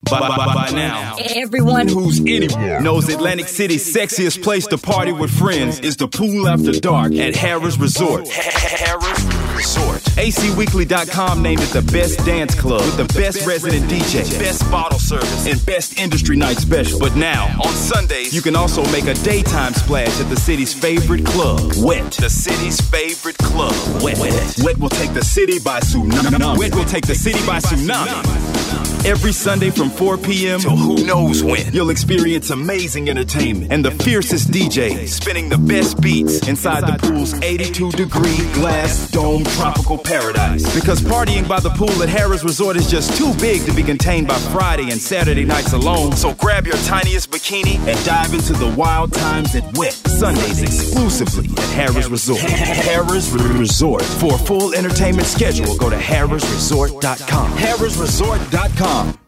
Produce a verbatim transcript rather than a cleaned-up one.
By, by, by now, everyone who's anywhere knows Atlantic City's sexiest place to party with friends is the pool after dark at Harrah's Resort. Harrah's Resort. A C Weekly dot com named it the best dance club with the best resident D J, best bottle service, and best industry night special. But now, on Sundays, you can also make a daytime splash at the city's favorite club, Wet. The city's favorite club, Wet. Wet, Wet will take the city by tsunami. Wet will take the city by tsunami. Every Sunday from four p.m. till who knows when, you'll experience amazing entertainment and the fiercest D Js spinning the best beats inside the pool's eighty-two degree glass dome tropical paradise. Because partying by the pool at Harrah's Resort is just too big to be contained by Friday and Saturday nights alone. So grab your tiniest bikini and dive into the wild times at Wet. Sundays exclusively at Harrah's Resort. Harrah's Resort. For a full entertainment schedule, go to Harrah's Resort dot com. Harrah's Resort dot com.